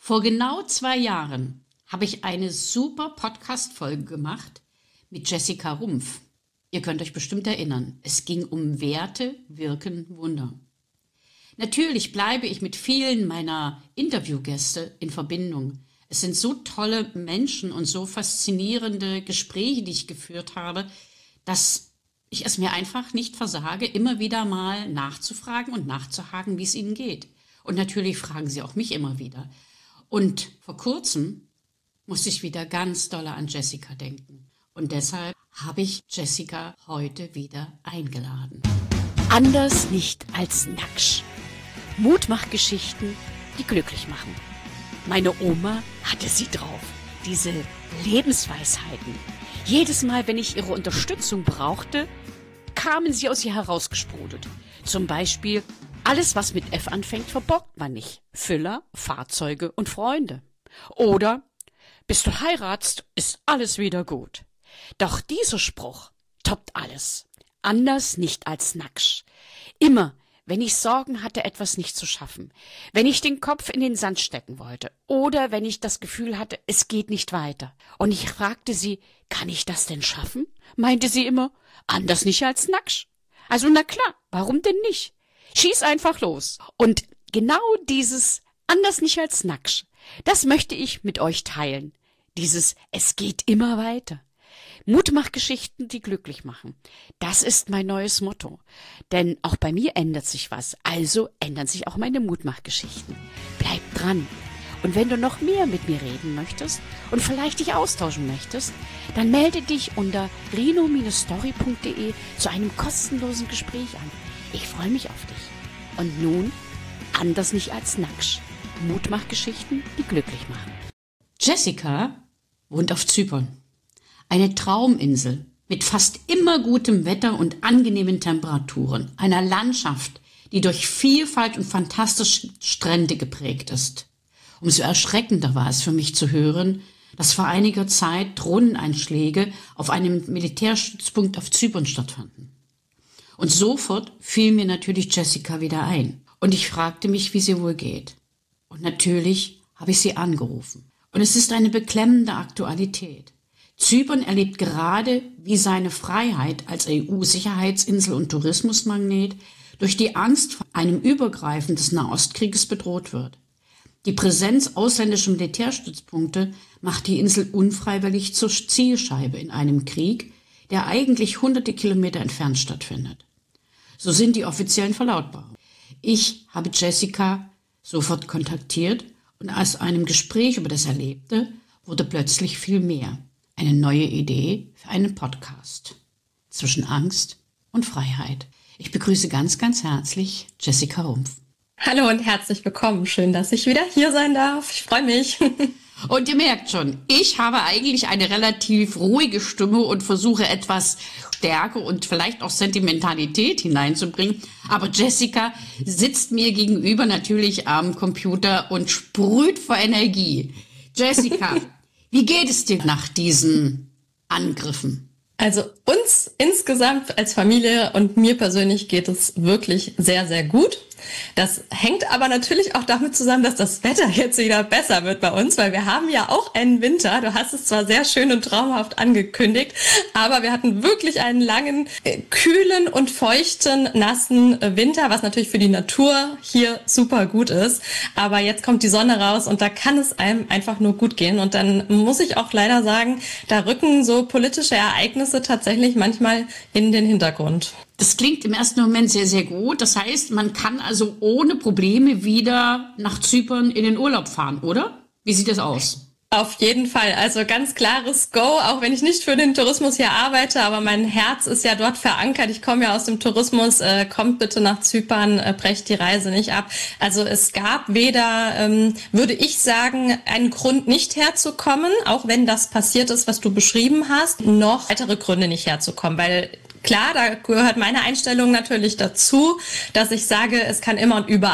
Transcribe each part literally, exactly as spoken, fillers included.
Vor genau zwei Jahren habe ich eine super Podcast-Folge gemacht mit Jessica Rumpf. Ihr könnt euch bestimmt erinnern, es ging um Werte wirken Wunder. Natürlich bleibe ich mit vielen meiner Interviewgäste in Verbindung. Es sind so tolle Menschen und so faszinierende Gespräche, die ich geführt habe, dass ich es mir einfach nicht versage, immer wieder mal nachzufragen und nachzuhaken, wie es ihnen geht. Und natürlich fragen sie auch mich immer wieder. Und vor kurzem musste ich wieder ganz doll an Jessica denken. Und deshalb habe ich Jessica heute wieder eingeladen. Anders nicht als Naksch. Mutmachgeschichten, die glücklich machen. Meine Oma hatte sie drauf. Diese Lebensweisheiten. Jedes Mal, wenn ich ihre Unterstützung brauchte, kamen sie aus ihr herausgesprudelt. Zum Beispiel: Alles, was mit F anfängt, verborgt man nicht. Füller, Fahrzeuge und Freunde. Oder: Bis du heiratst, ist alles wieder gut. Doch dieser Spruch toppt alles. Anders nicht als Naksch. Immer, wenn ich Sorgen hatte, etwas nicht zu schaffen, wenn ich den Kopf in den Sand stecken wollte oder wenn ich das Gefühl hatte, es geht nicht weiter. Und ich fragte sie: Kann ich das denn schaffen? Meinte sie immer: Anders nicht als Naksch. Also na klar, warum denn nicht? Schieß einfach los. Und genau dieses anders nicht als Naksch, das möchte ich mit euch teilen. Dieses Es geht immer weiter. Mutmachgeschichten, die glücklich machen. Das ist mein neues Motto. Denn auch bei mir ändert sich was. Also ändern sich auch meine Mutmachgeschichten. Bleib dran. Und wenn du noch mehr mit mir reden möchtest und vielleicht dich austauschen möchtest, dann melde dich unter rino Story punkt de zu einem kostenlosen Gespräch an. Ich freue mich auf dich. Und nun, anders nicht als Naksch. Mutmachgeschichten, die glücklich machen. Jessica wohnt auf Zypern. Eine Trauminsel mit fast immer gutem Wetter und angenehmen Temperaturen. Einer Landschaft, die durch Vielfalt und fantastische Strände geprägt ist. Umso erschreckender war es für mich zu hören, dass vor einiger Zeit Drohneneinschläge auf einem Militärstützpunkt auf Zypern stattfanden. Und sofort fiel mir natürlich Jessica wieder ein. Und ich fragte mich, wie sie wohl geht. Und natürlich habe ich sie angerufen. Und es ist eine beklemmende Aktualität. Zypern erlebt gerade, wie seine Freiheit als E U-Sicherheitsinsel und Tourismusmagnet durch die Angst vor einem Übergreifen des Nahostkrieges bedroht wird. Die Präsenz ausländischer Militärstützpunkte macht die Insel unfreiwillig zur Zielscheibe in einem Krieg, der eigentlich hunderte Kilometer entfernt stattfindet. So sind die offiziellen Verlautbarungen. Ich habe Jessica sofort kontaktiert und aus einem Gespräch über das Erlebte wurde plötzlich viel mehr. Eine neue Idee für einen Podcast. Zwischen Angst und Freiheit. Ich begrüße ganz, ganz herzlich Jessica Rumpf. Hallo und herzlich willkommen. Schön, dass ich wieder hier sein darf. Ich freue mich. Und ihr merkt schon, ich habe eigentlich eine relativ ruhige Stimme und versuche etwas Stärke und vielleicht auch Sentimentalität hineinzubringen. Aber Jessica sitzt mir gegenüber natürlich am Computer und sprüht vor Energie. Jessica, wie geht es dir nach diesen Angriffen? Also uns insgesamt als Familie und mir persönlich geht es wirklich sehr, sehr gut. Das hängt aber natürlich auch damit zusammen, dass das Wetter jetzt wieder besser wird bei uns, weil wir haben ja auch einen Winter. Du hast es zwar sehr schön und traumhaft angekündigt, aber wir hatten wirklich einen langen, äh, kühlen und feuchten, nassen äh, Winter, was natürlich für die Natur hier super gut ist. Aber jetzt kommt die Sonne raus und da kann es einem einfach nur gut gehen. Und dann muss ich auch leider sagen, da rücken so politische Ereignisse tatsächlich manchmal in den Hintergrund. Das klingt im ersten Moment sehr, sehr gut. Das heißt, man kann also ohne Probleme wieder nach Zypern in den Urlaub fahren, oder? Wie sieht das aus? Auf jeden Fall. Also ganz klares Go, auch wenn ich nicht für den Tourismus hier arbeite, aber mein Herz ist ja dort verankert. Ich komme ja aus dem Tourismus. Äh, kommt bitte nach Zypern, äh, brecht die Reise nicht ab. Also es gab weder, ähm, würde ich sagen, einen Grund nicht herzukommen, auch wenn das passiert ist, was du beschrieben hast, noch weitere Gründe nicht herzukommen, weil klar, da gehört meine Einstellung natürlich dazu, dass ich sage, es kann immer und überall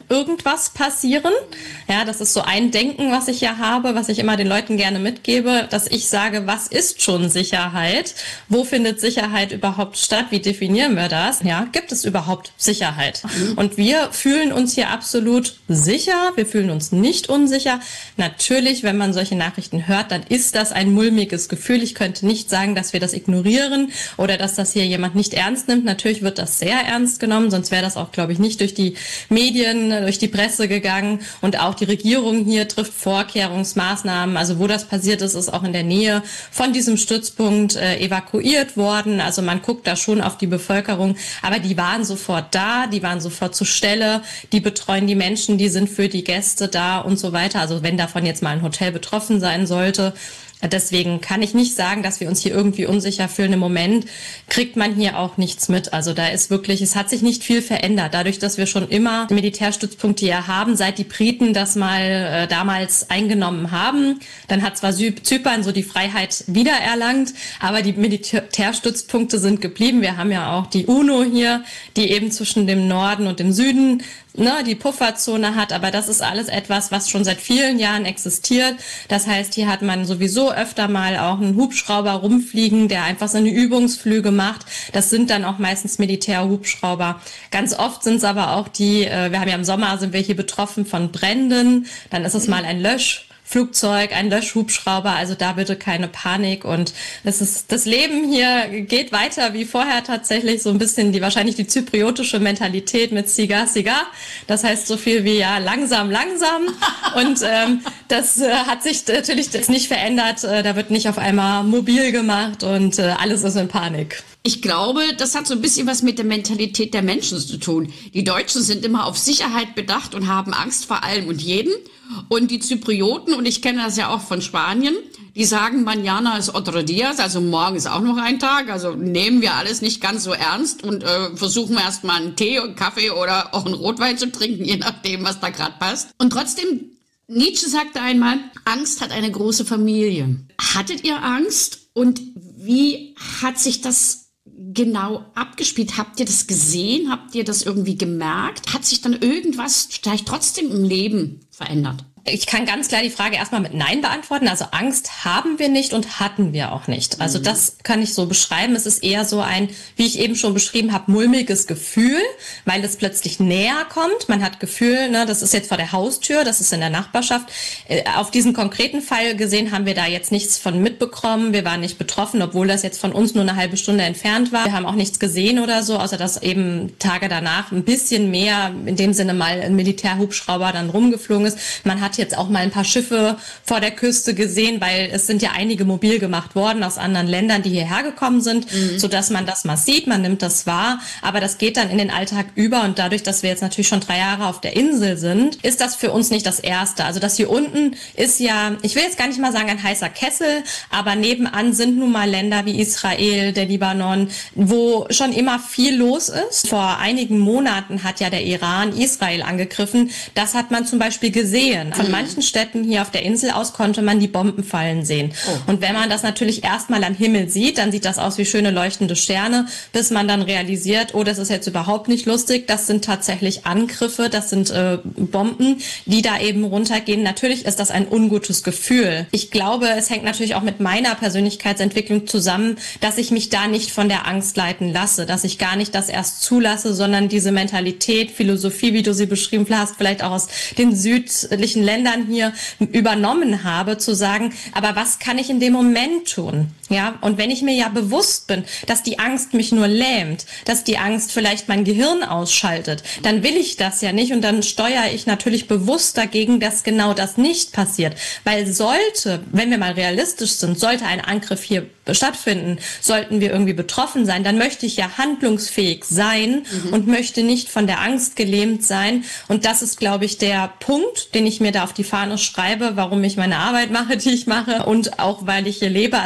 irgendwas passieren. Ja, das ist so ein Denken, was ich ja habe, was ich immer den Leuten gerne mitgebe, dass ich sage, was ist schon Sicherheit? Wo findet Sicherheit überhaupt statt? Wie definieren wir das? Ja, gibt es überhaupt Sicherheit? Mhm. Und wir fühlen uns hier absolut sicher. Wir fühlen uns nicht unsicher. Natürlich, wenn man solche Nachrichten hört, dann ist das ein mulmiges Gefühl. Ich könnte nicht sagen, dass wir das ignorieren oder dass das hier jemand nicht ernst nimmt. Natürlich wird das sehr ernst genommen, sonst wäre das auch, glaube ich, nicht durch die Medien, durch die Presse gegangen. Und auch die Regierung hier trifft Vorkehrungsmaßnahmen. Also wo das passiert ist, ist auch in der Nähe von diesem Stützpunkt äh, evakuiert worden. Also man guckt da schon auf die Bevölkerung. Aber die waren sofort da, die waren sofort zur Stelle. Die betreuen die Menschen, die sind für die Gäste da und so weiter. Also wenn davon jetzt mal ein Hotel betroffen sein sollte. Deswegen kann ich nicht sagen, dass wir uns hier irgendwie unsicher fühlen. Im Moment kriegt man hier auch nichts mit. Also da ist wirklich, es hat sich nicht viel verändert. Dadurch, dass wir schon immer Militärstützpunkte hier haben, seit die Briten das mal äh, damals eingenommen haben, dann hat zwar Zypern so die Freiheit wiedererlangt, aber die Militärstützpunkte sind geblieben. Wir haben ja auch die UNO hier, die eben zwischen dem Norden und dem Süden ne, die Pufferzone hat, aber das ist alles etwas, was schon seit vielen Jahren existiert. Das heißt, hier hat man sowieso öfter mal auch einen Hubschrauber rumfliegen, der einfach seine Übungsflüge macht. Das sind dann auch meistens Militärhubschrauber. Ganz oft sind es aber auch die, äh, wir haben ja im Sommer, sind wir hier betroffen von Bränden, dann ist es mal ein Lösch. Flugzeug, ein Löschhubschrauber, also da bitte keine Panik und das ist, das Leben hier geht weiter wie vorher tatsächlich, so ein bisschen die, wahrscheinlich die zypriotische Mentalität mit Siga, Siga, das heißt so viel wie ja langsam, langsam und ähm, das äh, hat sich natürlich das nicht verändert, äh, da wird nicht auf einmal mobil gemacht und äh, alles ist in Panik. Ich glaube, das hat so ein bisschen was mit der Mentalität der Menschen zu tun. Die Deutschen sind immer auf Sicherheit bedacht und haben Angst vor allem und jedem. Und die Zyprioten, und ich kenne das ja auch von Spanien, die sagen, mañana es otro días, also morgen ist auch noch ein Tag. Also nehmen wir alles nicht ganz so ernst und äh, versuchen erst mal einen Tee und Kaffee oder auch einen Rotwein zu trinken, je nachdem, was da gerade passt. Und trotzdem, Nietzsche sagte einmal, Angst hat eine große Familie. Hattet ihr Angst und wie hat sich das genau abgespielt? Habt ihr das gesehen? Habt ihr das irgendwie gemerkt? Hat sich dann irgendwas vielleicht trotzdem im Leben verändert? Ich kann ganz klar die Frage erstmal mit Nein beantworten. Also Angst haben wir nicht und hatten wir auch nicht. Also das kann ich so beschreiben. Es ist eher so ein, wie ich eben schon beschrieben habe, mulmiges Gefühl, weil es plötzlich näher kommt. Man hat Gefühl, ne, das ist jetzt vor der Haustür, das ist in der Nachbarschaft. Auf diesen konkreten Fall gesehen haben wir da jetzt nichts von mitbekommen. Wir waren nicht betroffen, obwohl das jetzt von uns nur eine halbe Stunde entfernt war. Wir haben auch nichts gesehen oder so, außer dass eben Tage danach ein bisschen mehr, in dem Sinne mal ein Militärhubschrauber dann rumgeflogen ist. Man hat jetzt auch mal ein paar Schiffe vor der Küste gesehen, weil es sind ja einige mobil gemacht worden aus anderen Ländern, die hierher gekommen sind, mhm. sodass man das mal sieht, man nimmt das wahr, aber das geht dann in den Alltag über und dadurch, dass wir jetzt natürlich schon drei Jahre auf der Insel sind, ist das für uns nicht das Erste. Also das hier unten ist ja, ich will jetzt gar nicht mal sagen ein heißer Kessel, aber nebenan sind nun mal Länder wie Israel, der Libanon, wo schon immer viel los ist. Vor einigen Monaten hat ja der Iran Israel angegriffen. Das hat man zum Beispiel gesehen. Von manchen Städten hier auf der Insel aus konnte man die Bomben fallen sehen. Oh. Und wenn man das natürlich erstmal am Himmel sieht, dann sieht das aus wie schöne leuchtende Sterne, bis man dann realisiert, oh, das ist jetzt überhaupt nicht lustig, das sind tatsächlich Angriffe, das sind äh, Bomben, die da eben runtergehen. Natürlich ist das ein ungutes Gefühl. Ich glaube, es hängt natürlich auch mit meiner Persönlichkeitsentwicklung zusammen, dass ich mich da nicht von der Angst leiten lasse, dass ich gar nicht das erst zulasse, sondern diese Mentalität, Philosophie, wie du sie beschrieben hast, vielleicht auch aus den südlichen Ländern hier übernommen habe, zu sagen, aber was kann ich in dem Moment tun? Ja, und wenn ich mir ja bewusst bin, dass die Angst mich nur lähmt, dass die Angst vielleicht mein Gehirn ausschaltet, dann will ich das ja nicht und dann steuere ich natürlich bewusst dagegen, dass genau das nicht passiert. Weil sollte, wenn wir mal realistisch sind, sollte ein Angriff hier stattfinden, sollten wir irgendwie betroffen sein, dann möchte ich ja handlungsfähig sein mhm. und möchte nicht von der Angst gelähmt sein. Und das ist, glaube ich, der Punkt, den ich mir da auf die Fahne schreibe, warum ich meine Arbeit mache, die ich mache und auch, weil ich hier lebe. Also das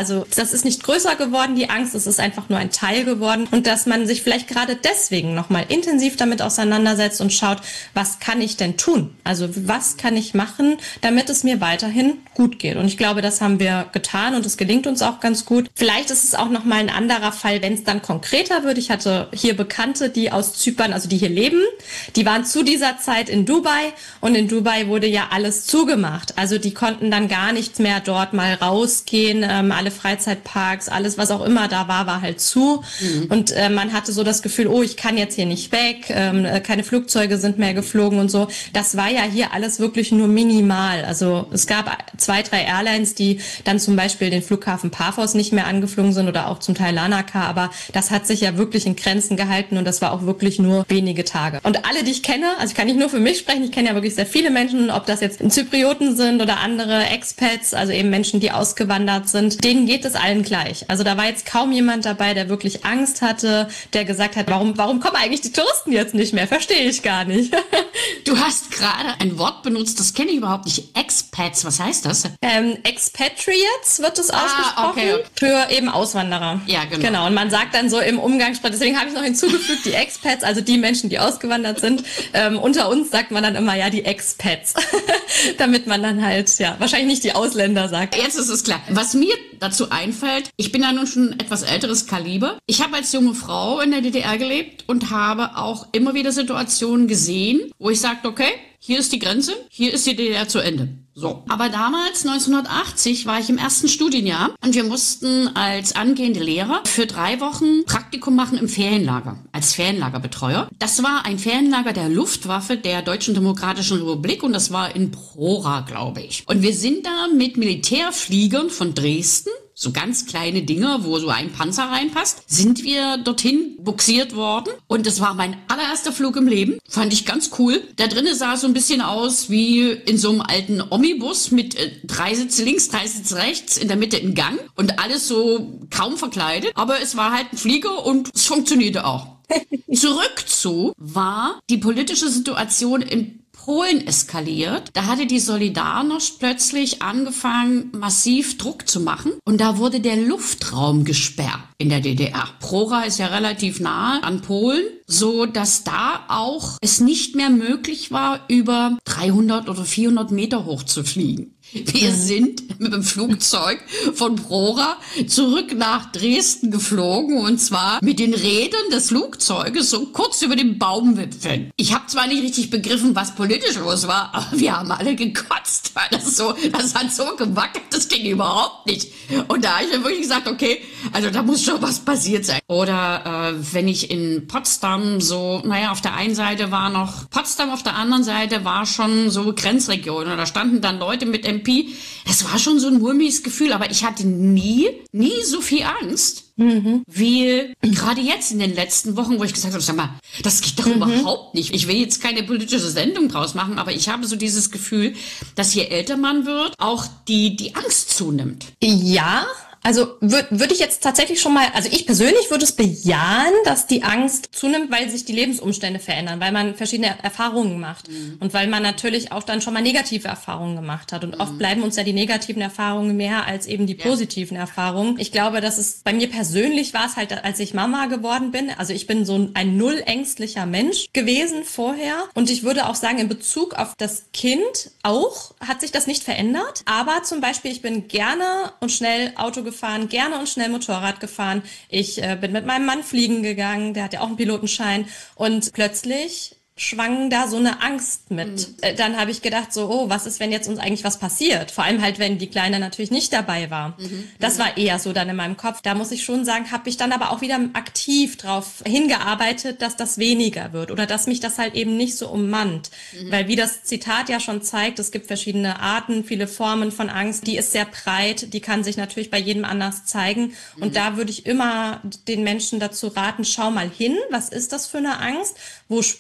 das ist nicht größer geworden, die Angst, es ist einfach nur ein Teil geworden und dass man sich vielleicht gerade deswegen nochmal intensiv damit auseinandersetzt und schaut, was kann ich denn tun? Also was kann ich machen, damit es mir weiterhin gut geht? Und ich glaube, das haben wir getan und es gelingt uns auch ganz gut. Vielleicht ist es auch nochmal ein anderer Fall, wenn es dann konkreter wird. Ich hatte hier Bekannte, die aus Zypern, also die hier leben, die waren zu dieser Zeit in Dubai und in Dubai wurde ja alles zugemacht. Also die konnten dann gar nicht mehr dort mal rausgehen. Ähm, alle Freizeitparks, alles, was auch immer da war, war halt zu. Mhm. Und äh, man hatte so das Gefühl, oh, ich kann jetzt hier nicht weg, ähm, keine Flugzeuge sind mehr geflogen und so. Das war ja hier alles wirklich nur minimal. Also es gab zwei, drei Airlines, die dann zum Beispiel den Flughafen Paphos nicht mehr angeflogen sind oder auch zum Teil Larnaca, aber das hat sich ja wirklich in Grenzen gehalten und das war auch wirklich nur wenige Tage. Und alle, die ich kenne, also ich kann nicht nur für mich sprechen, ich kenne ja wirklich sehr viele Menschen, ob das jetzt Zyprioten sind oder andere Expats, also eben Menschen, die ausgewandert sind, denen geht es allen gleich. Also da war jetzt kaum jemand dabei, der wirklich Angst hatte, der gesagt hat, warum, warum kommen eigentlich die Touristen jetzt nicht mehr? Verstehe ich gar nicht. Du hast gerade ein Wort benutzt, das kenne ich überhaupt nicht. Expats, was heißt das? Ähm, Expatriates wird es ah, ausgesprochen, okay, okay. Für eben Auswanderer. Ja, genau. Genau, und man sagt dann so im Umgangssprach, deswegen habe ich noch hinzugefügt, die Expats, also die Menschen, die ausgewandert sind. Ähm, unter uns sagt man dann immer, ja, die Expats. Damit man dann halt, ja, wahrscheinlich nicht die Ausländer sagt. Jetzt ist es klar. Was mir dazu einfällt, ich bin ja nun schon ein etwas älteres Kaliber. Ich habe als junge Frau in der D D R gelebt und habe auch immer wieder Situationen gesehen, wo ich sagte, okay, hier ist die Grenze, hier ist die D D R zu Ende. So. Aber damals, neunzehnhundertachtzig, war ich im ersten Studienjahr und wir mussten als angehende Lehrer für drei Wochen Praktikum machen im Ferienlager, als Ferienlagerbetreuer. Das war ein Ferienlager der Luftwaffe der Deutschen Demokratischen Republik und das war in Prora, glaube ich. Und wir sind da mit Militärfliegern von Dresden, so ganz kleine Dinger, wo so ein Panzer reinpasst, sind wir dorthin buxiert worden. Und das war mein allererster Flug im Leben. Fand ich ganz cool. Da drinnen sah es so ein bisschen aus wie in so einem alten Omnibus mit äh, drei Sitze links, drei Sitze rechts, in der Mitte ein Gang und alles so kaum verkleidet. Aber es war halt ein Flieger und es funktionierte auch. Zurück zu war die politische Situation in Polen eskaliert. Da hatte die Solidarność plötzlich angefangen, massiv Druck zu machen. Und da wurde der Luftraum gesperrt in der D D R. Prora ist ja relativ nahe an Polen, so dass da auch es nicht mehr möglich war, über dreihundert oder vierhundert Meter hoch zu fliegen. Wir sind mit dem Flugzeug von Prora zurück nach Dresden geflogen und zwar mit den Rädern des Flugzeuges so kurz über den Baumwipfeln. Ich habe zwar nicht richtig begriffen, was politisch los war, aber wir haben alle gekotzt, weil das so, das hat so gewackelt, das ging überhaupt nicht. Und da habe ich mir wirklich gesagt, okay, also da muss schon was passiert sein. Oder äh, wenn ich in Potsdam so, naja, auf der einen Seite war noch Potsdam, auf der anderen Seite war schon so Grenzregion und da standen dann Leute mit M P. Das war schon so ein mulmiges Gefühl, aber ich hatte nie, nie so viel Angst, mhm. wie gerade jetzt in den letzten Wochen, wo ich gesagt habe, sag mal, das geht doch mhm. überhaupt nicht. Ich will jetzt keine politische Sendung draus machen, aber ich habe so dieses Gefühl, dass je älter man wird, auch die, die Angst zunimmt. Ja. Also würde würd ich jetzt tatsächlich schon mal, also ich persönlich würde es bejahen, dass die Angst zunimmt, weil sich die Lebensumstände verändern, weil man verschiedene Erfahrungen macht mhm. und weil man natürlich auch dann schon mal negative Erfahrungen gemacht hat. Und mhm. oft bleiben uns ja die negativen Erfahrungen mehr als eben die positiven ja. Erfahrungen. Ich glaube, dass es bei mir persönlich war es halt, als ich Mama geworden bin. Also ich bin so ein null ängstlicher Mensch gewesen vorher. Und ich würde auch sagen, in Bezug auf das Kind auch hat sich das nicht verändert. Aber zum Beispiel, ich bin gerne und schnell Auto gefahren, gerne und schnell Motorrad gefahren. Ich äh, bin mit meinem Mann fliegen gegangen, der hat ja auch einen Pilotenschein und plötzlich schwang da so eine Angst mit. Mhm. Äh, dann habe ich gedacht so, oh, was ist, wenn jetzt uns eigentlich was passiert? Vor allem halt, wenn die Kleine natürlich nicht dabei war. Mhm. Das war eher so dann in meinem Kopf. Da muss ich schon sagen, habe ich dann aber auch wieder aktiv drauf hingearbeitet, dass das weniger wird oder dass mich das halt eben nicht so ummannt. Mhm. Weil wie das Zitat ja schon zeigt, es gibt verschiedene Arten, viele Formen von Angst. Die ist sehr breit, die kann sich natürlich bei jedem anders zeigen. Mhm. Und da würde ich immer den Menschen dazu raten, schau mal hin, was ist das für eine Angst? Wo spürst du da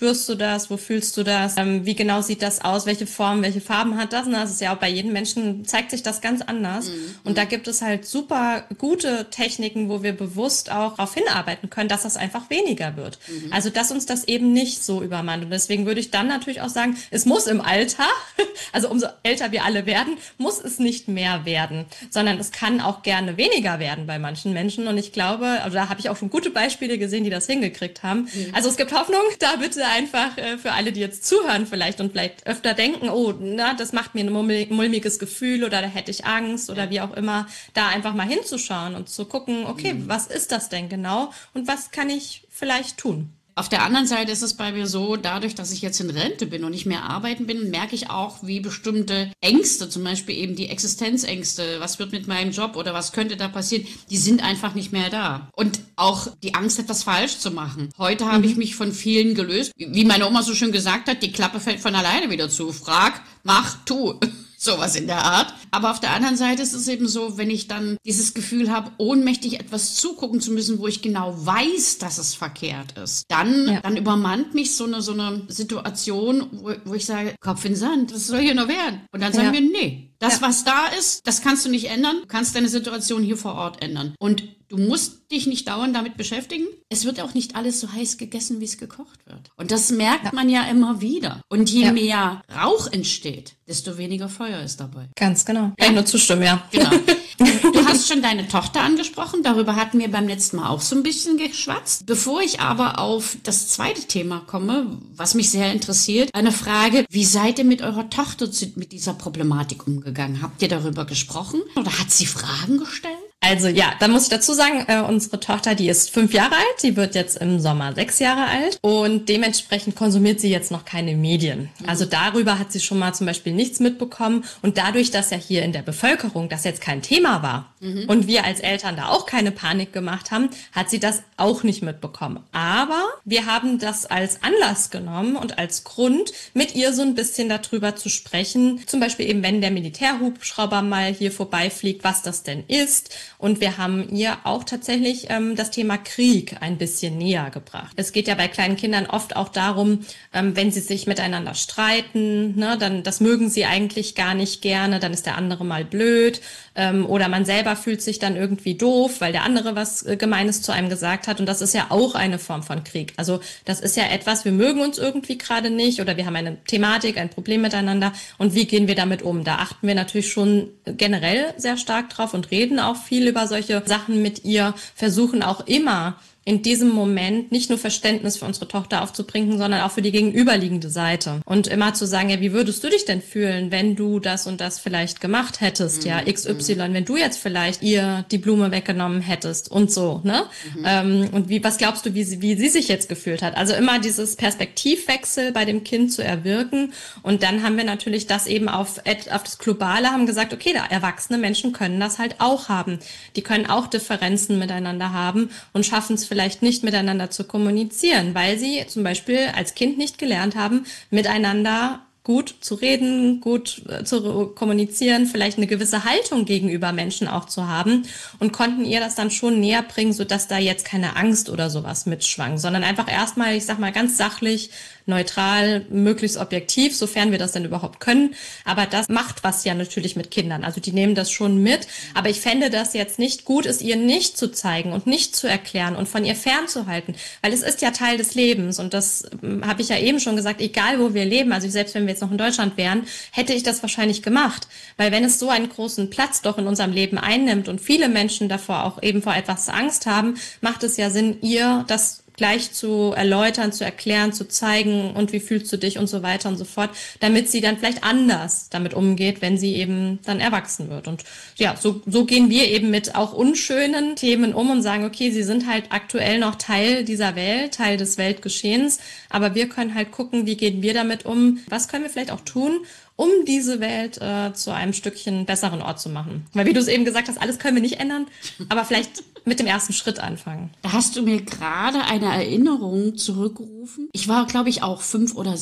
das? Wo fühlst du das? Ähm, wie genau sieht das aus? Welche Form, welche Farben hat das? Das ist ja auch bei jedem Menschen, zeigt sich das ganz anders. Mhm. Und da gibt es halt super gute Techniken, wo wir bewusst auch darauf hinarbeiten können, dass das einfach weniger wird. Mhm. Also, dass uns das eben nicht so übermannt. Und deswegen würde ich dann natürlich auch sagen, es muss im Alter, also umso älter wir alle werden, muss es nicht mehr werden, sondern es kann auch gerne weniger werden bei manchen Menschen. Und ich glaube, also da habe ich auch schon gute Beispiele gesehen, die das hingekriegt haben. Mhm. Also es gibt Hoffnung, da bitte einfach äh, für alle, die jetzt zuhören vielleicht und vielleicht öfter denken, oh, na, das macht mir ein mulmiges Gefühl oder da hätte ich Angst oder wie auch immer, da einfach mal hinzuschauen und zu gucken, okay, mhm. was ist das denn genau und was kann ich vielleicht tun? Auf der anderen Seite ist es bei mir so, dadurch, dass ich jetzt in Rente bin und nicht mehr arbeiten bin, merke ich auch, wie bestimmte Ängste, zum Beispiel eben die Existenzängste, was wird mit meinem Job oder was könnte da passieren, die sind einfach nicht mehr da. Und auch die Angst, etwas falsch zu machen. Heute habe mhm. ich mich von vielen gelöst. Wie meine Oma so schön gesagt hat, die Klappe fällt von alleine wieder zu. Frag, mach, tu. Sowas in der Art. Aber auf der anderen Seite ist es eben so, wenn ich dann dieses Gefühl habe, ohnmächtig etwas zugucken zu müssen, wo ich genau weiß, dass es verkehrt ist, dann, ja. dann übermannt mich so eine, so eine Situation, wo, wo ich sage, Kopf in Sand, was soll hier noch werden? Und dann sagen ja. wir, nee, das, ja. was da ist, das kannst du nicht ändern. Du kannst deine Situation hier vor Ort ändern. Und du musst dich nicht dauernd damit beschäftigen. Es wird auch nicht alles so heiß gegessen, wie es gekocht wird. Und das merkt ja. man ja immer wieder. Und je ja. mehr Rauch entsteht, desto weniger Feuer ist dabei. Ganz genau. Kann ich nur zustimmen, ja. Genau. Du hast schon deine Tochter angesprochen. Darüber hatten wir beim letzten Mal auch so ein bisschen geschwatzt. Bevor ich aber auf das zweite Thema komme, was mich sehr interessiert, eine Frage, wie seid ihr mit eurer Tochter mit dieser Problematik umgegangen? Habt ihr darüber gesprochen oder hat sie Fragen gestellt? Also ja, da muss ich dazu sagen, äh, unsere Tochter, die ist fünf Jahre alt, die wird jetzt im Sommer sechs Jahre alt und dementsprechend konsumiert sie jetzt noch keine Medien. Mhm. Also darüber hat sie schon mal zum Beispiel nichts mitbekommen und dadurch, dass ja hier in der Bevölkerung das jetzt kein Thema war mhm. und wir als Eltern da auch keine Panik gemacht haben, hat sie das auch nicht mitbekommen. Aber wir haben das als Anlass genommen und als Grund, mit ihr so ein bisschen darüber zu sprechen, zum Beispiel eben, wenn der Militärhubschrauber mal hier vorbeifliegt, was das denn ist. Und wir haben ihr auch tatsächlich ähm, das Thema Krieg ein bisschen näher gebracht. Es geht ja bei kleinen Kindern oft auch darum, ähm, wenn sie sich miteinander streiten, ne, dann das mögen sie eigentlich gar nicht gerne, dann ist der andere mal blöd ähm, oder man selber fühlt sich dann irgendwie doof, weil der andere was äh, Gemeines zu einem gesagt hat. Und das ist ja auch eine Form von Krieg. Also das ist ja etwas, wir mögen uns irgendwie gerade nicht oder wir haben eine Thematik, ein Problem miteinander. Und wie gehen wir damit um? Da achten wir natürlich schon generell sehr stark drauf und reden auch viel über solche Sachen mit ihr, versuchen auch immer in diesem Moment nicht nur Verständnis für unsere Tochter aufzubringen, sondern auch für die gegenüberliegende Seite. Und immer zu sagen, ja, wie würdest du dich denn fühlen, wenn du das und das vielleicht gemacht hättest, mhm. ja, X Y, wenn du jetzt vielleicht ihr die Blume weggenommen hättest und so, ne? Mhm. Ähm, und wie, was glaubst du, wie sie, wie sie sich jetzt gefühlt hat? Also immer dieses Perspektivwechsel bei dem Kind zu erwirken. Und dann haben wir natürlich das eben auf, auf das Globale, haben gesagt, okay, da erwachsene Menschen können das halt auch haben. Die können auch Differenzen miteinander haben und schaffen es vielleicht vielleicht nicht miteinander zu kommunizieren, weil sie zum Beispiel als Kind nicht gelernt haben, miteinander gut zu reden, gut zu kommunizieren, vielleicht eine gewisse Haltung gegenüber Menschen auch zu haben und konnten ihr das dann schon näher bringen, sodass da jetzt keine Angst oder sowas mitschwang, sondern einfach erstmal, ich sag mal, ganz sachlich, neutral, möglichst objektiv, sofern wir das denn überhaupt können. Aber das macht was ja natürlich mit Kindern. Also die nehmen das schon mit. Aber ich fände das jetzt nicht gut, es ihr nicht zu zeigen und nicht zu erklären und von ihr fernzuhalten. Weil es ist ja Teil des Lebens. Und das ähm, habe ich ja eben schon gesagt, egal wo wir leben, also selbst wenn wir jetzt noch in Deutschland wären, hätte ich das wahrscheinlich gemacht. Weil wenn es so einen großen Platz doch in unserem Leben einnimmt und viele Menschen davor auch eben vor etwas Angst haben, macht es ja Sinn, ihr das gleich zu erläutern, zu erklären, zu zeigen und wie fühlst du dich und so weiter und so fort, damit sie dann vielleicht anders damit umgeht, wenn sie eben dann erwachsen wird. Und ja, so, so gehen wir eben mit auch unschönen Themen um und sagen, okay, sie sind halt aktuell noch Teil dieser Welt, Teil des Weltgeschehens, aber wir können halt gucken, wie gehen wir damit um, was können wir vielleicht auch tun, um diese Welt äh, zu einem Stückchen besseren Ort zu machen. Weil wie du es eben gesagt hast, alles können wir nicht ändern, aber vielleicht mit dem ersten Schritt anfangen. Da hast du mir gerade eine Erinnerung zurückgerufen. Ich war, glaube ich, auch fünf oder sechs.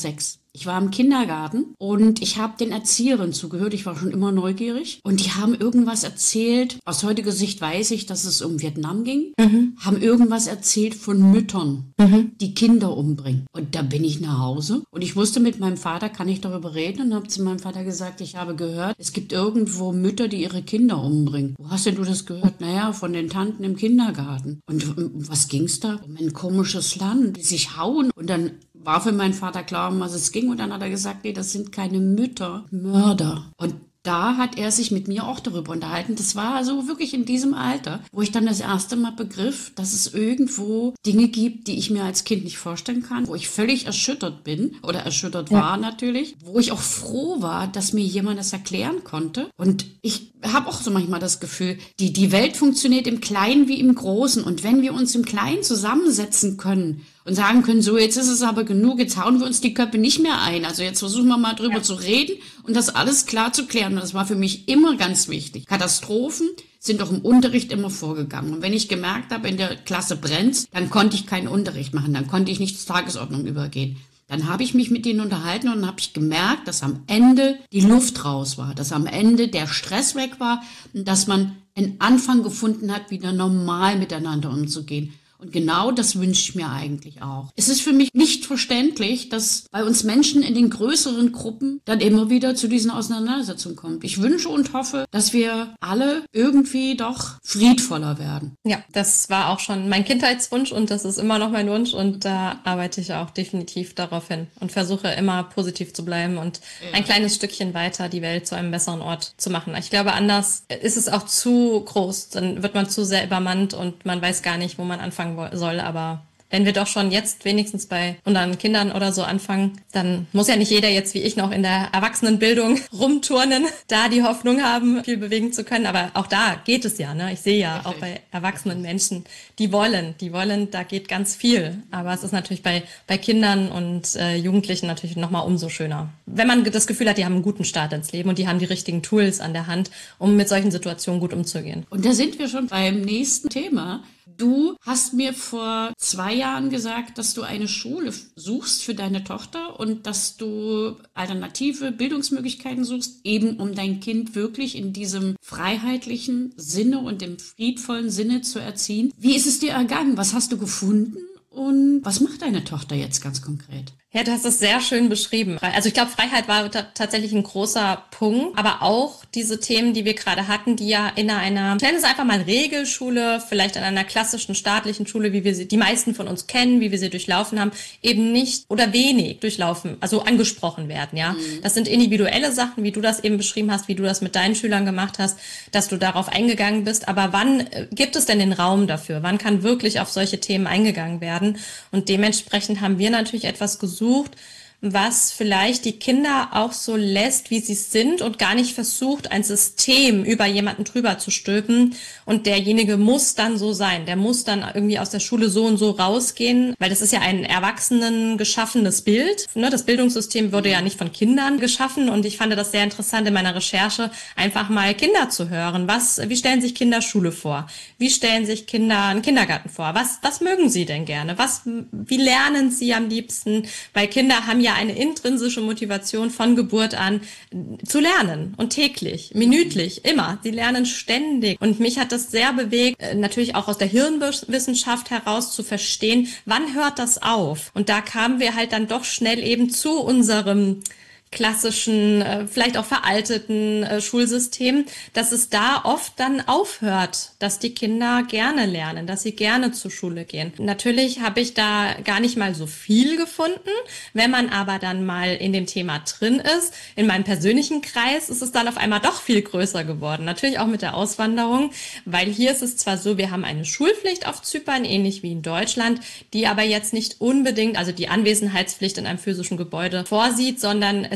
Ich war im Kindergarten und ich habe den Erzieherinnen zugehört. Ich war schon immer neugierig. Und die haben irgendwas erzählt. Aus heutiger Sicht weiß ich, dass es um Vietnam ging. Mhm. Haben irgendwas erzählt von Müttern, mhm. die Kinder umbringen. Und da bin ich nach Hause. Und ich wusste, mit meinem Vater kann ich darüber reden. Und habe zu meinem Vater gesagt, ich habe gehört, es gibt irgendwo Mütter, die ihre Kinder umbringen. Wo hast denn du das gehört? Naja, von den Tanten im Kindergarten. Und um was ging's da? Um ein komisches Land, die sich hauen. Und dann war für meinen Vater klar, um was es ging. Und dann hat er gesagt, nee, das sind keine Mütter, Mörder. Und da hat er sich mit mir auch darüber unterhalten. Das war so wirklich in diesem Alter, wo ich dann das erste Mal begriff, dass es irgendwo Dinge gibt, die ich mir als Kind nicht vorstellen kann, wo ich völlig erschüttert bin oder erschüttert war ja. natürlich, wo ich auch froh war, dass mir jemand das erklären konnte. Und ich habe auch so manchmal das Gefühl, die, die Welt funktioniert im Kleinen wie im Großen. Und wenn wir uns im Kleinen zusammensetzen können und sagen können, so, jetzt ist es aber genug, jetzt hauen wir uns die Köpfe nicht mehr ein. Also jetzt versuchen wir mal drüber ja. zu reden und das alles klar zu klären. Und das war für mich immer ganz wichtig. Katastrophen sind doch im Unterricht immer vorgegangen. Und wenn ich gemerkt habe, in der Klasse brennt's, dann konnte ich keinen Unterricht machen, dann konnte ich nicht zur Tagesordnung übergehen. Dann habe ich mich mit denen unterhalten und habe ich gemerkt, dass am Ende die Luft raus war, dass am Ende der Stress weg war und dass man einen Anfang gefunden hat, wieder normal miteinander umzugehen. Und genau das wünsche ich mir eigentlich auch. Es ist für mich nicht verständlich, dass bei uns Menschen in den größeren Gruppen dann immer wieder zu diesen Auseinandersetzungen kommt. Ich wünsche und hoffe, dass wir alle irgendwie doch friedvoller werden. Ja, das war auch schon mein Kindheitswunsch und das ist immer noch mein Wunsch und da arbeite ich auch definitiv darauf hin und versuche immer positiv zu bleiben und ja. ein kleines Stückchen weiter die Welt zu einem besseren Ort zu machen. Ich glaube, anders ist es auch zu groß, dann wird man zu sehr übermannt und man weiß gar nicht, wo man anfangen soll, aber wenn wir doch schon jetzt wenigstens bei unseren Kindern oder so anfangen, dann muss ja nicht jeder jetzt wie ich noch in der Erwachsenenbildung rumturnen, da die Hoffnung haben, viel bewegen zu können. Aber auch da geht es ja, ne? Ich sehe ja auch bei erwachsenen Menschen, die wollen, die wollen, da geht ganz viel. Aber es ist natürlich bei bei Kindern und äh, Jugendlichen natürlich nochmal umso schöner. Wenn man das Gefühl hat, die haben einen guten Start ins Leben und die haben die richtigen Tools an der Hand, um mit solchen Situationen gut umzugehen. Und da sind wir schon beim nächsten Thema. Du hast mir vor zwei Jahren gesagt, dass du eine Schule suchst für deine Tochter und dass du alternative Bildungsmöglichkeiten suchst, eben um dein Kind wirklich in diesem freiheitlichen Sinne und im friedvollen Sinne zu erziehen. Wie ist es dir ergangen? Was hast du gefunden? Und was macht deine Tochter jetzt ganz konkret? Ja, du hast es sehr schön beschrieben. Also ich glaube, Freiheit war t- tatsächlich ein großer Punkt, aber auch diese Themen, die wir gerade hatten, die ja in einer, ich nenne es einfach mal Regelschule, vielleicht in einer klassischen staatlichen Schule, wie wir sie, die meisten von uns kennen, wie wir sie durchlaufen haben, eben nicht oder wenig durchlaufen, also angesprochen werden, ja. Mhm. Das sind individuelle Sachen, wie du das eben beschrieben hast, wie du das mit deinen Schülern gemacht hast, dass du darauf eingegangen bist. Aber wann äh, gibt es denn den Raum dafür? Wann kann wirklich auf solche Themen eingegangen werden? Und dementsprechend haben wir natürlich etwas gesucht, sucht, was vielleicht die Kinder auch so lässt, wie sie sind und gar nicht versucht, ein System über jemanden drüber zu stülpen und derjenige muss dann so sein, der muss dann irgendwie aus der Schule so und so rausgehen, weil das ist ja ein Erwachsenen geschaffenes Bild, ne? Das Bildungssystem wurde ja nicht von Kindern geschaffen und ich fand das sehr interessant in meiner Recherche, einfach mal Kinder zu hören. Was, wie stellen sich Kinder Schule vor? Wie stellen sich Kinder einen Kindergarten vor? Was, was mögen sie denn gerne? Was, wie lernen sie am liebsten? Weil Kinder haben ja eine intrinsische Motivation von Geburt an zu lernen und täglich, minütlich, immer. Sie lernen ständig. Und mich hat das sehr bewegt, natürlich auch aus der Hirnwissenschaft heraus zu verstehen, wann hört das auf? Und da kamen wir halt dann doch schnell eben zu unserem klassischen, vielleicht auch veralteten Schulsystem, dass es da oft dann aufhört, dass die Kinder gerne lernen, dass sie gerne zur Schule gehen. Natürlich habe ich da gar nicht mal so viel gefunden. Wenn man aber dann mal in dem Thema drin ist, in meinem persönlichen Kreis, ist es dann auf einmal doch viel größer geworden. Natürlich auch mit der Auswanderung, weil hier ist es zwar so, wir haben eine Schulpflicht auf Zypern, ähnlich wie in Deutschland, die aber jetzt nicht unbedingt, also die Anwesenheitspflicht in einem physischen Gebäude vorsieht, sondern es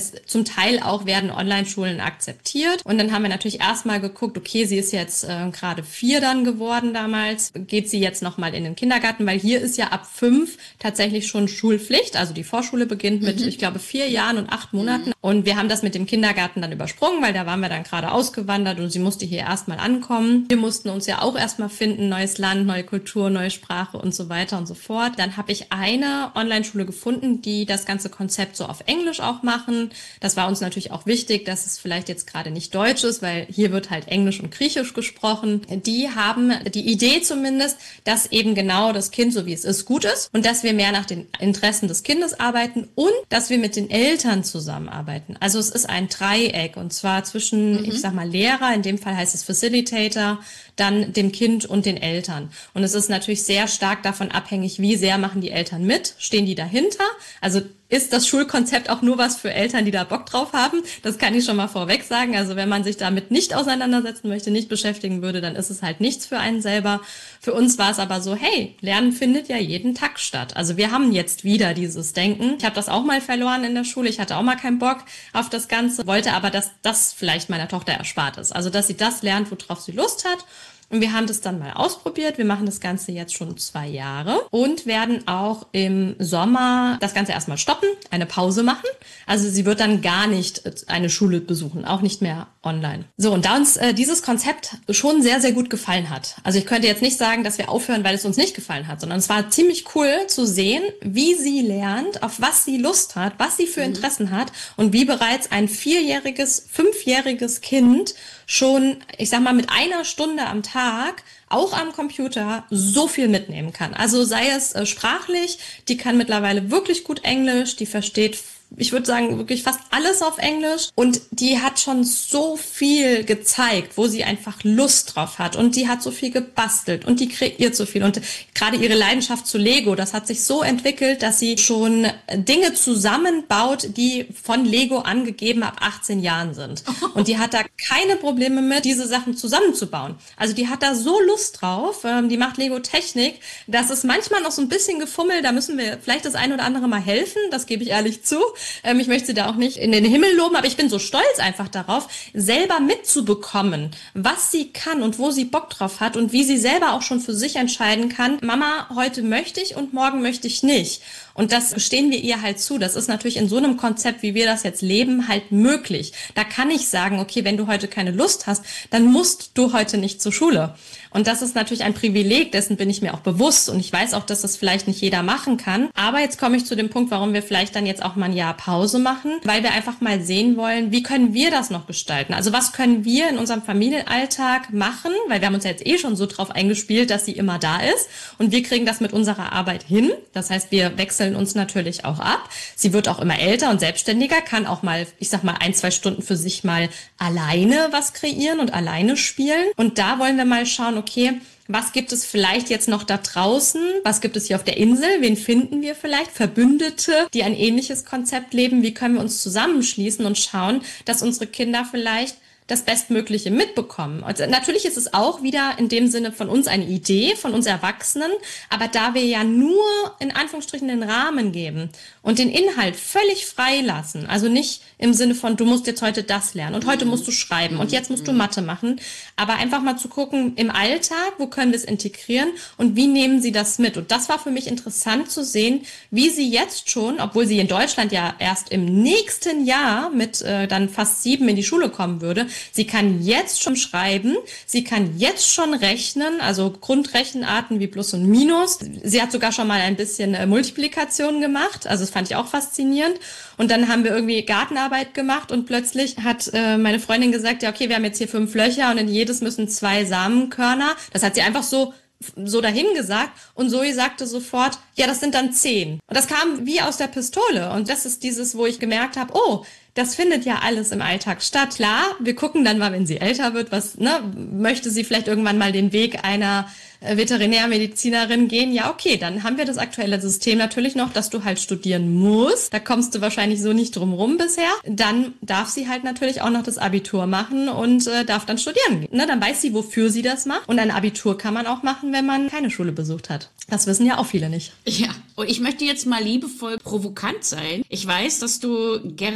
es zum Teil auch werden Online-Schulen akzeptiert. Und dann haben wir natürlich erstmal geguckt, okay, sie ist jetzt äh, gerade vier dann geworden damals, geht sie jetzt nochmal in den Kindergarten, weil hier ist ja ab fünf tatsächlich schon Schulpflicht. Also die Vorschule beginnt mit, mhm. ich glaube, vier Jahren und acht Monaten. Mhm. Und wir haben das mit dem Kindergarten dann übersprungen, weil da waren wir dann gerade ausgewandert und sie musste hier erstmal ankommen. Wir mussten uns ja auch erstmal finden, neues Land, neue Kultur, neue Sprache und so weiter und so fort. Dann habe ich eine Online-Schule gefunden, die das ganze Konzept so auf Englisch auch machen. Das war uns natürlich auch wichtig, dass es vielleicht jetzt gerade nicht Deutsch ist, weil hier wird halt Englisch und Griechisch gesprochen. Die haben die Idee zumindest, dass eben genau das Kind, so wie es ist, gut ist und dass wir mehr nach den Interessen des Kindes arbeiten und dass wir mit den Eltern zusammenarbeiten. Also es ist ein Dreieck und zwar zwischen, mhm. ich sag mal, Lehrer, in dem Fall heißt es Facilitator, dann dem Kind und den Eltern. Und es ist natürlich sehr stark davon abhängig, wie sehr machen die Eltern mit, stehen die dahinter. Also ist das Schulkonzept auch nur was für Eltern, die da Bock drauf haben? Das kann ich schon mal vorweg sagen. Also wenn man sich damit nicht auseinandersetzen möchte, nicht beschäftigen würde, dann ist es halt nichts für einen selber. Für uns war es aber so, hey, Lernen findet ja jeden Tag statt. Also wir haben jetzt wieder dieses Denken. Ich habe das auch mal verloren in der Schule. Ich hatte auch mal keinen Bock auf das Ganze, wollte aber, dass das vielleicht meiner Tochter erspart ist. Also dass sie das lernt, worauf sie Lust hat. Und wir haben das dann mal ausprobiert. Wir machen das Ganze jetzt schon zwei Jahre und werden auch im Sommer das Ganze erstmal stoppen, eine Pause machen. Also sie wird dann gar nicht eine Schule besuchen, auch nicht mehr online. So, und da uns äh, dieses Konzept schon sehr, sehr gut gefallen hat. Also ich könnte jetzt nicht sagen, dass wir aufhören, weil es uns nicht gefallen hat, sondern es war ziemlich cool zu sehen, wie sie lernt, auf was sie Lust hat, was sie für Interessen mhm. hat und wie bereits ein vierjähriges, fünfjähriges Kind schon, ich sag mal, mit einer Stunde am Tag auch am Computer so viel mitnehmen kann. Also sei es äh, sprachlich, die kann mittlerweile wirklich gut Englisch, die versteht, ich würde sagen, wirklich fast alles auf Englisch. Und die hat schon so viel gezeigt, wo sie einfach Lust drauf hat. Und die hat so viel gebastelt und die kreiert so viel. Und gerade ihre Leidenschaft zu Lego, das hat sich so entwickelt, dass sie schon Dinge zusammenbaut, die von Lego angegeben ab achtzehn Jahren sind. Und die hat da keine Probleme mit, diese Sachen zusammenzubauen. Also die hat da so Lust drauf. Die macht Lego-Technik. Das ist manchmal noch so ein bisschen gefummelt. Da müssen wir vielleicht das ein oder andere mal helfen. Das gebe ich ehrlich zu. Ähm, ich möchte sie da auch nicht in den Himmel loben, aber ich bin so stolz einfach darauf, selber mitzubekommen, was sie kann und wo sie Bock drauf hat und wie sie selber auch schon für sich entscheiden kann, Mama, heute möchte ich und morgen möchte ich nicht. Und das stehen wir ihr halt zu. Das ist natürlich in so einem Konzept, wie wir das jetzt leben, halt möglich. Da kann ich sagen, okay, wenn du heute keine Lust hast, dann musst du heute nicht zur Schule. Und das ist natürlich ein Privileg, dessen bin ich mir auch bewusst. Und ich weiß auch, dass das vielleicht nicht jeder machen kann. Aber jetzt komme ich zu dem Punkt, warum wir vielleicht dann jetzt auch mal ein Jahr Pause machen, weil wir einfach mal sehen wollen, wie können wir das noch gestalten? Also was können wir in unserem Familienalltag machen? Weil wir haben uns ja jetzt eh schon so drauf eingespielt, dass sie immer da ist. Und wir kriegen das mit unserer Arbeit hin. Das heißt, wir wechseln uns natürlich auch ab. Sie wird auch immer älter und selbstständiger, kann auch mal, ich sag mal, ein, zwei Stunden für sich mal alleine was kreieren und alleine spielen. Und da wollen wir mal schauen, okay, was gibt es vielleicht jetzt noch da draußen? Was gibt es hier auf der Insel? Wen finden wir vielleicht? Verbündete, die ein ähnliches Konzept leben. Wie können wir uns zusammenschließen und schauen, dass unsere Kinder vielleicht das Bestmögliche mitbekommen. Also natürlich ist es auch wieder in dem Sinne von uns eine Idee, von uns Erwachsenen, aber da wir ja nur in Anführungsstrichen den Rahmen geben und den Inhalt völlig frei lassen, also nicht im Sinne von, du musst jetzt heute das lernen und heute musst du schreiben und jetzt musst du Mathe machen, aber einfach mal zu gucken im Alltag, wo können wir es integrieren und wie nehmen sie das mit? Und das war für mich interessant zu sehen, wie sie jetzt schon, obwohl sie in Deutschland ja erst im nächsten Jahr mit äh, dann fast sieben in die Schule kommen würde, sie kann jetzt schon schreiben, sie kann jetzt schon rechnen, also Grundrechenarten wie Plus und Minus. Sie hat sogar schon mal ein bisschen äh, Multiplikation gemacht, also das fand ich auch faszinierend. Und dann haben wir irgendwie Gartenarbeit gemacht und plötzlich hat äh, meine Freundin gesagt, ja okay, wir haben jetzt hier fünf Löcher und in jedes müssen zwei Samenkörner. Das hat sie einfach so so dahin gesagt und Zoe sagte sofort, ja, das sind dann zehn. Und das kam wie aus der Pistole. Und das ist dieses, wo ich gemerkt habe, oh, das findet ja alles im Alltag statt. Klar, wir gucken dann mal, wenn sie älter wird, was, ne, möchte sie vielleicht irgendwann mal den Weg einer Veterinärmedizinerin gehen, ja okay, dann haben wir das aktuelle System natürlich noch, dass du halt studieren musst. Da kommst du wahrscheinlich so nicht drum rum bisher. Dann darf sie halt natürlich auch noch das Abitur machen und äh, darf dann studieren. Ne, dann weiß sie, wofür sie das macht. Und ein Abitur kann man auch machen, wenn man keine Schule besucht hat. Das wissen ja auch viele nicht. Ja, und ich möchte jetzt mal liebevoll provokant sein. Ich weiß, dass du Gerald Hüther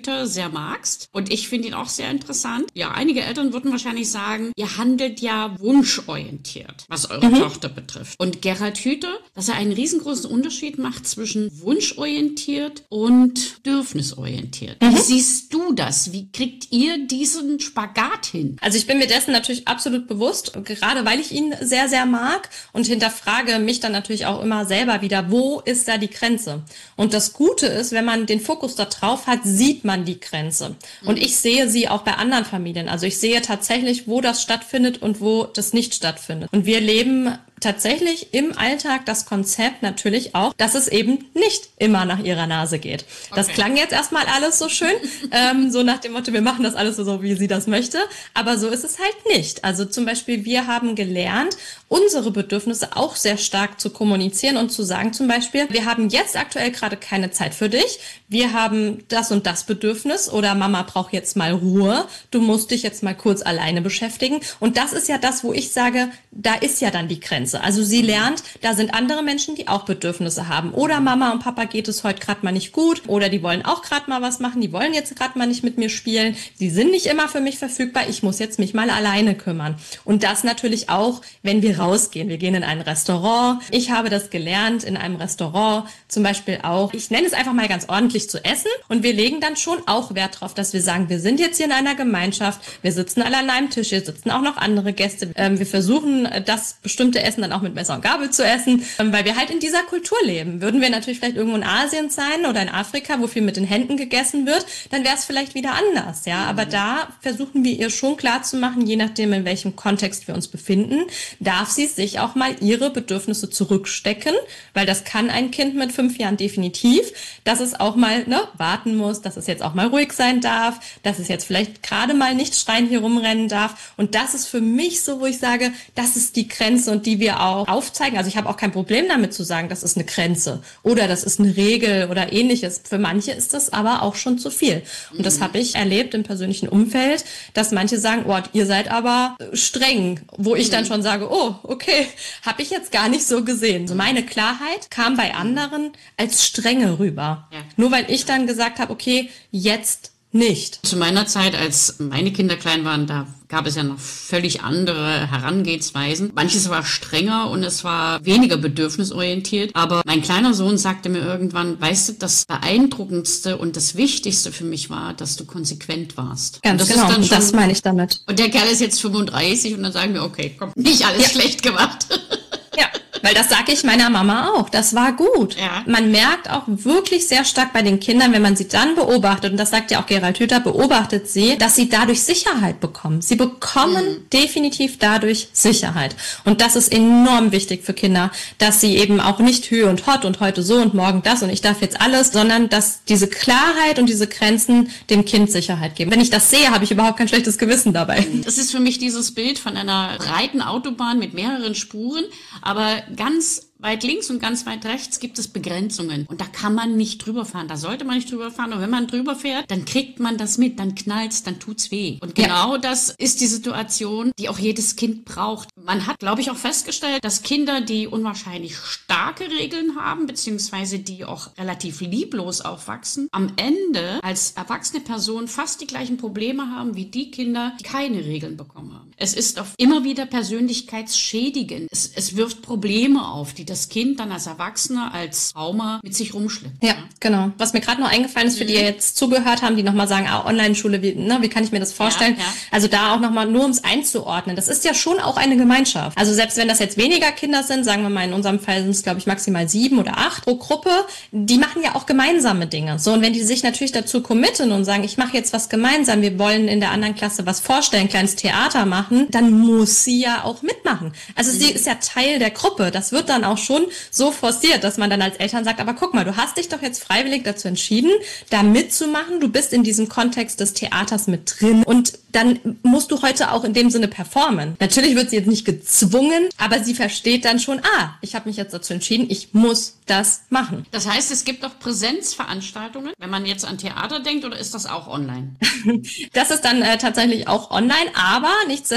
Gerhard sehr magst. Und ich finde ihn auch sehr interessant. Ja, einige Eltern würden wahrscheinlich sagen, ihr handelt ja wunschorientiert, was eure mhm. Tochter betrifft. Und Gerhard Hüther, dass er einen riesengroßen Unterschied macht zwischen wunschorientiert und bedürfnisorientiert. Mhm. Wie siehst du das? Wie kriegt ihr diesen Spagat hin? Also ich bin mir dessen natürlich absolut bewusst, gerade weil ich ihn sehr, sehr mag und hinterfrage mich dann natürlich auch immer selber wieder, wo ist da die Grenze? Und das Gute ist, wenn man den Fokus da drauf hat, sieht man die Grenze. Und ich sehe sie auch bei anderen Familien. Also ich sehe tatsächlich, wo das stattfindet und wo das nicht stattfindet. Und wir leben tatsächlich im Alltag das Konzept natürlich auch, dass es eben nicht immer nach ihrer Nase geht. Das okay. klang jetzt erstmal alles so schön, ähm, so nach dem Motto, wir machen das alles so, wie sie das möchte, aber so ist es halt nicht. Also zum Beispiel, wir haben gelernt, unsere Bedürfnisse auch sehr stark zu kommunizieren und zu sagen zum Beispiel, wir haben jetzt aktuell gerade keine Zeit für dich, wir haben das und das Bedürfnis oder Mama braucht jetzt mal Ruhe, du musst dich jetzt mal kurz alleine beschäftigen und das ist ja das, wo ich sage, da ist ja dann die Grenze. Also sie lernt, da sind andere Menschen, die auch Bedürfnisse haben. Oder Mama und Papa geht es heute gerade mal nicht gut. Oder die wollen auch gerade mal was machen. Die wollen jetzt gerade mal nicht mit mir spielen. Die sind nicht immer für mich verfügbar. Ich muss jetzt mich mal alleine kümmern. Und das natürlich auch, wenn wir rausgehen. Wir gehen in ein Restaurant. Ich habe das gelernt in einem Restaurant. Zum Beispiel auch, ich nenne es einfach mal ganz ordentlich zu essen. Und wir legen dann schon auch Wert darauf, dass wir sagen, wir sind jetzt hier in einer Gemeinschaft. Wir sitzen alle an einem Tisch. Hier sitzen auch noch andere Gäste. Ähm, wir versuchen, das bestimmte Essen dann auch mit Messer und Gabel zu essen, weil wir halt in dieser Kultur leben. Würden wir natürlich vielleicht irgendwo in Asien sein oder in Afrika, wo viel mit den Händen gegessen wird, dann wäre es vielleicht wieder anders, ja. Aber da versuchen wir ihr schon klarzumachen, je nachdem, in welchem Kontext wir uns befinden, darf sie sich auch mal ihre Bedürfnisse zurückstecken, weil das kann ein Kind mit fünf Jahren definitiv, dass es auch mal ne, warten muss, dass es jetzt auch mal ruhig sein darf, dass es jetzt vielleicht gerade mal nicht schreien hier rumrennen darf. Und das ist für mich so, wo ich sage, das ist die Grenze und die wir auch aufzeigen. Also ich habe auch kein Problem damit zu sagen, das ist eine Grenze oder das ist eine Regel oder ähnliches. Für manche ist das aber auch schon zu viel. Und das habe ich erlebt im persönlichen Umfeld, dass manche sagen, oh, ihr seid aber streng, wo ich dann schon sage, oh, okay, habe ich jetzt gar nicht so gesehen. So meine Klarheit kam bei anderen als Strenge rüber. Ja. Nur weil ich dann gesagt habe, okay, jetzt nicht. Zu meiner Zeit, als meine Kinder klein waren, da gab es ja noch völlig andere Herangehensweisen. Manches war strenger und es war weniger bedürfnisorientiert. Aber mein kleiner Sohn sagte mir irgendwann, weißt du, das Beeindruckendste und das Wichtigste für mich war, dass du konsequent warst. Ganz das genau, ist dann schon, das meine ich damit. Und der Kerl ist jetzt fünfunddreißig und dann sagen wir, okay, komm, nicht alles ja. schlecht gemacht. Ja, weil das sage ich meiner Mama auch. Das war gut. Ja. Man merkt auch wirklich sehr stark bei den Kindern, wenn man sie dann beobachtet, und das sagt ja auch Gerhard Hüther, beobachtet sie, dass sie dadurch Sicherheit bekommen. Sie bekommen mhm. definitiv dadurch Sicherheit. Und das ist enorm wichtig für Kinder, dass sie eben auch nicht Hü und Hott und heute so und morgen das und ich darf jetzt alles, sondern dass diese Klarheit und diese Grenzen dem Kind Sicherheit geben. Wenn ich das sehe, habe ich überhaupt kein schlechtes Gewissen dabei. Das ist für mich dieses Bild von einer breiten Autobahn mit mehreren Spuren, aber ganz weit links und ganz weit rechts gibt es Begrenzungen. Und da kann man nicht drüber fahren. Da sollte man nicht drüber fahren. Und wenn man drüber fährt, dann kriegt man das mit, dann knallt's, dann tut's weh. Und genau ja. das ist die Situation, die auch jedes Kind braucht. Man hat, glaube ich, auch festgestellt, dass Kinder, die unwahrscheinlich starke Regeln haben, beziehungsweise die auch relativ lieblos aufwachsen, am Ende als erwachsene Person fast die gleichen Probleme haben wie die Kinder, die keine Regeln bekommen haben. Es ist auf immer wieder persönlichkeitsschädigend. Es, es wirft Probleme auf, die das Kind dann als Erwachsener, als Trauma mit sich rumschleppt. Ja, genau. Was mir gerade noch eingefallen ist, für die jetzt zugehört haben, die nochmal sagen, ah, Online-Schule, wie, ne, wie kann ich mir das vorstellen? Ja, ja. Also da auch nochmal nur, um es einzuordnen. Das ist ja schon auch eine Gemeinschaft. Also selbst wenn das jetzt weniger Kinder sind, sagen wir mal, in unserem Fall sind es, glaube ich, maximal sieben oder acht pro Gruppe, die machen ja auch gemeinsame Dinge. So, und wenn die sich natürlich dazu committen und sagen, ich mache jetzt was gemeinsam, wir wollen in der anderen Klasse was vorstellen, ein kleines Theater machen, dann muss sie ja auch mitmachen. Also mhm. sie ist ja Teil der Gruppe. Das wird dann auch schon so forciert, dass man dann als Eltern sagt, aber guck mal, du hast dich doch jetzt freiwillig dazu entschieden, da mitzumachen, du bist in diesem Kontext des Theaters mit drin und dann musst du heute auch in dem Sinne performen. Natürlich wird sie jetzt nicht gezwungen, aber sie versteht dann schon, ah, ich habe mich jetzt dazu entschieden, ich muss das machen. Das heißt, es gibt auch Präsenzveranstaltungen, wenn man jetzt an Theater denkt, oder ist das auch online? Das ist dann äh, tatsächlich auch online, aber nichtsdestotrotz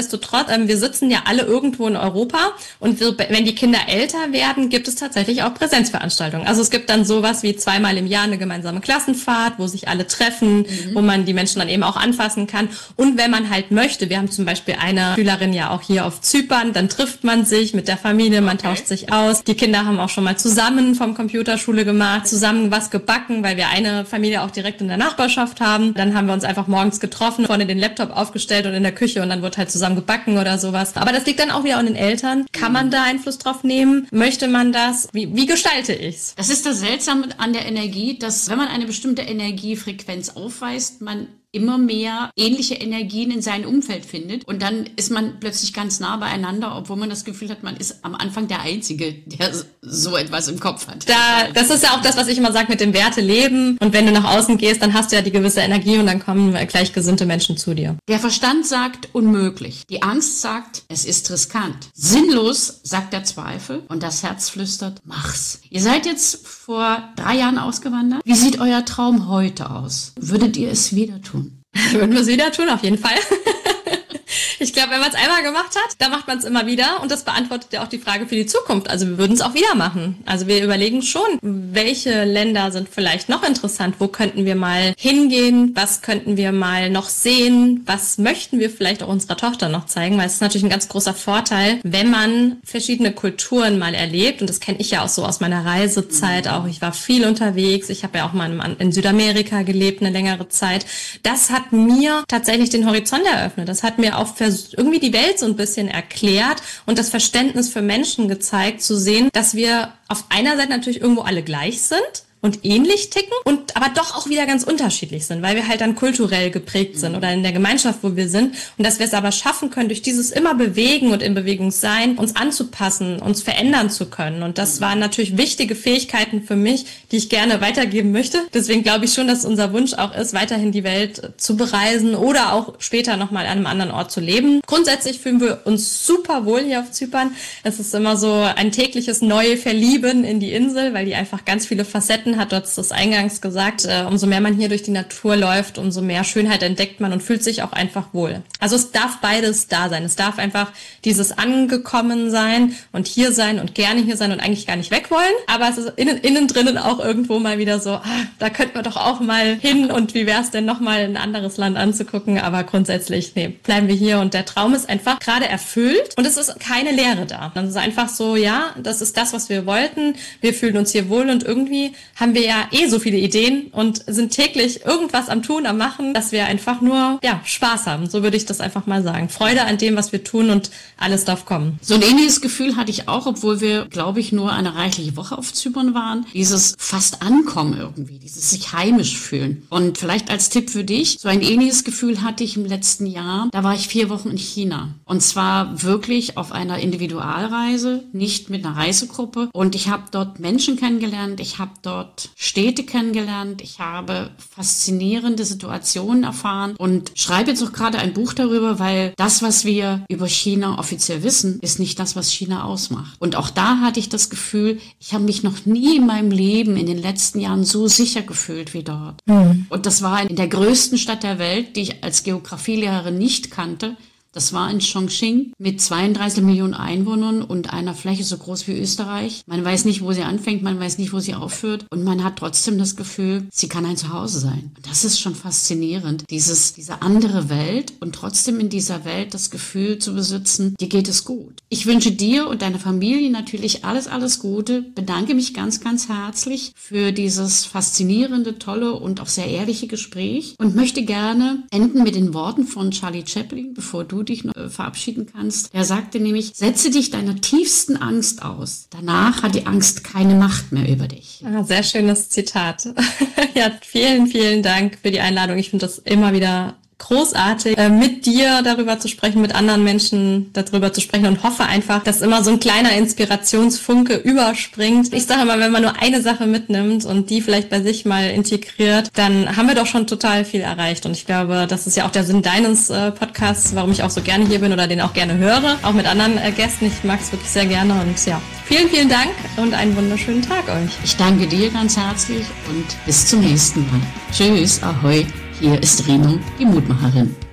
nichtsdestotrotz, ähm, wir sitzen ja alle irgendwo in Europa und wir, wenn die Kinder älter werden, gibt es tatsächlich auch Präsenzveranstaltungen. Also es gibt dann sowas wie zweimal im Jahr eine gemeinsame Klassenfahrt, wo sich alle treffen, mhm. wo man die Menschen dann eben auch anfassen kann. Und wenn man halt möchte, wir haben zum Beispiel eine Schülerin ja auch hier auf Zypern, dann trifft man sich mit der Familie, man okay. tauscht sich aus. Die Kinder haben auch schon mal zusammen vom Computerschule gemacht, zusammen was gebacken, weil wir eine Familie auch direkt in der Nachbarschaft haben. Dann haben wir uns einfach morgens getroffen, vorne den Laptop aufgestellt und in der Küche und dann wird halt zusammen gebacken oder sowas. Aber das liegt dann auch wieder an den Eltern. Kann man da Einfluss drauf nehmen? Möchte man das? Wie, wie gestalte ich's? Das ist das Seltsame an der Energie, dass wenn man eine bestimmte Energiefrequenz aufweist, man immer mehr ähnliche Energien in seinem Umfeld findet und dann ist man plötzlich ganz nah beieinander, obwohl man das Gefühl hat, man ist am Anfang der Einzige, der so etwas im Kopf hat. Da, das ist ja auch das, was ich immer sage mit dem Werte leben und wenn du nach außen gehst, dann hast du ja die gewisse Energie und dann kommen gleichgesinnte Menschen zu dir. Der Verstand sagt unmöglich, die Angst sagt, es ist riskant. Sinnlos sagt der Zweifel und das Herz flüstert, mach's. Ihr seid jetzt vor drei Jahren ausgewandert. Wie sieht euer Traum heute aus? Würdet ihr es wieder tun? Würden wir es wieder tun, auf jeden Fall. Ich glaube, wenn man es einmal gemacht hat, dann macht man es immer wieder und das beantwortet ja auch die Frage für die Zukunft. Also wir würden es auch wieder machen. Also wir überlegen schon, welche Länder sind vielleicht noch interessant, wo könnten wir mal hingehen, was könnten wir mal noch sehen, was möchten wir vielleicht auch unserer Tochter noch zeigen, weil es ist natürlich ein ganz großer Vorteil, wenn man verschiedene Kulturen mal erlebt und das kenne ich ja auch so aus meiner Reisezeit auch. Ich war viel unterwegs, ich habe ja auch mal in Südamerika gelebt eine längere Zeit. Das hat mir tatsächlich den Horizont eröffnet. Das hat mir auch irgendwie die Welt so ein bisschen erklärt und das Verständnis für Menschen gezeigt, zu sehen, dass wir auf einer Seite natürlich irgendwo alle gleich sind und ähnlich ticken und aber doch auch wieder ganz unterschiedlich sind, weil wir halt dann kulturell geprägt sind oder in der Gemeinschaft, wo wir sind und dass wir es aber schaffen können, durch dieses immer Bewegen und in Bewegung sein, uns anzupassen, uns verändern zu können und das waren natürlich wichtige Fähigkeiten für mich, die ich gerne weitergeben möchte. Deswegen glaube ich schon, dass unser Wunsch auch ist, weiterhin die Welt zu bereisen oder auch später nochmal an einem anderen Ort zu leben. Grundsätzlich fühlen wir uns super wohl hier auf Zypern. Es ist immer so ein tägliches neue Verlieben in die Insel, weil die einfach ganz viele Facetten hat, du hast es eingangs gesagt, äh, umso mehr man hier durch die Natur läuft, umso mehr Schönheit entdeckt man und fühlt sich auch einfach wohl. Also es darf beides da sein. Es darf einfach dieses Angekommen sein und hier sein und gerne hier sein und eigentlich gar nicht weg wollen. Aber es ist innen, innen drinnen auch irgendwo mal wieder so, ah, da könnten wir doch auch mal hin und wie wäre es denn nochmal ein anderes Land anzugucken. Aber grundsätzlich, nee, bleiben wir hier und der Traum ist einfach gerade erfüllt und es ist keine Leere da. Dann ist es einfach so, ja, das ist das, was wir wollten. Wir fühlen uns hier wohl und irgendwie haben wir ja eh so viele Ideen und sind täglich irgendwas am Tun, am Machen, dass wir einfach nur, ja, Spaß haben. So würde ich das einfach mal sagen. Freude an dem, was wir tun und alles darf kommen. So ein ähnliches Gefühl hatte ich auch, obwohl wir, glaube ich, nur eine reichliche Woche auf Zypern waren. Dieses fast Ankommen irgendwie, dieses sich heimisch fühlen. Und vielleicht als Tipp für dich, so ein ähnliches Gefühl hatte ich im letzten Jahr. Da war ich vier Wochen in China. Und zwar wirklich auf einer Individualreise, nicht mit einer Reisegruppe. Und ich habe dort Menschen kennengelernt, ich habe dort Städte kennengelernt, ich habe faszinierende Situationen erfahren und schreibe jetzt auch gerade ein Buch darüber, weil das, was wir über China offiziell wissen, ist nicht das, was China ausmacht. Und auch da hatte ich das Gefühl, ich habe mich noch nie in meinem Leben in den letzten Jahren so sicher gefühlt wie dort. Mhm. Und das war in der größten Stadt der Welt, die ich als Geografielehrerin nicht kannte. Das war in Chongqing mit zweiunddreißig Millionen Einwohnern und einer Fläche so groß wie Österreich. Man weiß nicht, wo sie anfängt, man weiß nicht, wo sie aufhört. Und man hat trotzdem das Gefühl, sie kann ein Zuhause sein. Und das ist schon faszinierend, dieses, diese andere Welt und trotzdem in dieser Welt das Gefühl zu besitzen, dir geht es gut. Ich wünsche dir und deiner Familie natürlich alles, alles Gute. Bedanke mich ganz, ganz herzlich für dieses faszinierende, tolle und auch sehr ehrliche Gespräch und möchte gerne enden mit den Worten von Charlie Chaplin, bevor du dich noch verabschieden kannst. Er sagte nämlich, setze dich deiner tiefsten Angst aus. Danach hat die Angst keine Macht mehr über dich. Ah, sehr schönes Zitat. Ja, vielen, vielen Dank für die Einladung. Ich finde das immer wieder großartig, mit dir darüber zu sprechen, mit anderen Menschen darüber zu sprechen und hoffe einfach, dass immer so ein kleiner Inspirationsfunke überspringt. Ich sage immer, wenn man nur eine Sache mitnimmt und die vielleicht bei sich mal integriert, dann haben wir doch schon total viel erreicht. Und ich glaube, das ist ja auch der Sinn deines äh, Podcasts, warum ich auch so gerne hier bin oder den auch gerne höre, auch mit anderen äh, Gästen. Ich mag es wirklich sehr gerne und ja, vielen, vielen Dank und einen wunderschönen Tag euch. Ich danke dir ganz herzlich und bis zum nächsten Mal. Tschüss, ahoi. Hier ist Rino, die Mutmacherin.